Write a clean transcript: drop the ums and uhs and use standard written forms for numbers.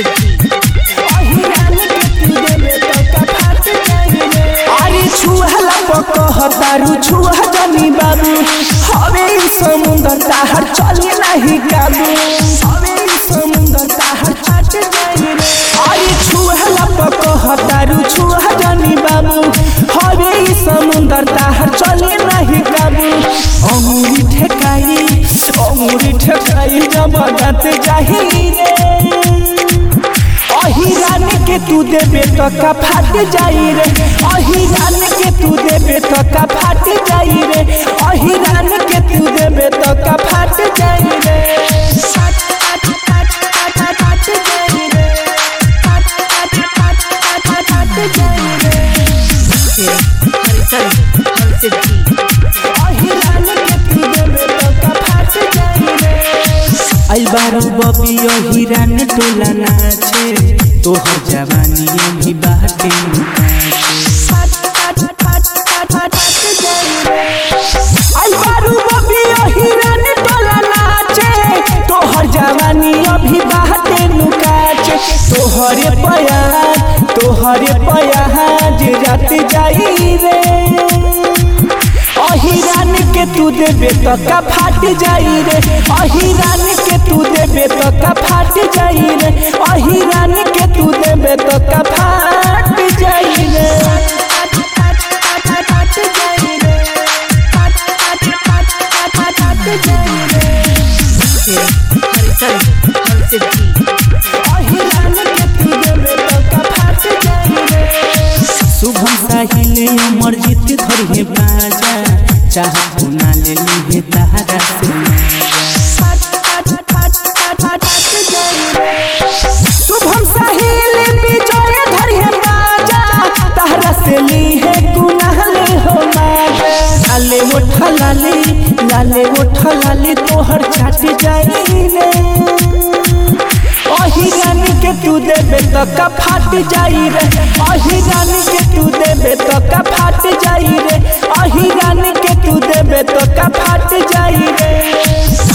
अरे छुहला पकहतारू छुह जानी बाबू हवे समुंदर ताहर चले नहीं काबू हवे समुंदर ताहर छाट जाई रे। अरे छुहला पकहतारू छुह जानी बाबू हवे समुंदर ताहर चले नहीं काबू। अंगूरी ठेकाई जब गत जाही रे अहिरान के तू देबे तो का फाट जाई रे। अहिरान के तू देबे तो का फाट जाई रे। अहिरान के तू देबे तो का फाट जाई रे। आई बारू बबी अहिरान टोला नाचे तोहर जवानी भी बाटे आई बारू बबी अहिरान टोला नाचे तोहर जवानी अभी बाटे नुकाचे। तोहरे पयाज रात जाई रे अहिरान के तू देबे तो का फाट जाई रे। अहिरान के तू देबे तो का फाट जाई रे। अहिरान के तू देबे तो का फाट जाई रे। अहिरान के तू देबे तो का फाट जाई रे। शुभम साहिल अमरजीत धरिए बाजा चाह ना ले ली तारा से शुभम साहिल विजय धरिए बाजा तारा से ली है गुनाह ले हो माजा। लाले उठा लाली तोहर छाट जाई रे अहिरान के तू देबे तो का फाट जाई रे। अहिरान के तू देबे तो का फाट जाई रे। अहिरान के तू देबे तो का फाट जाई रे।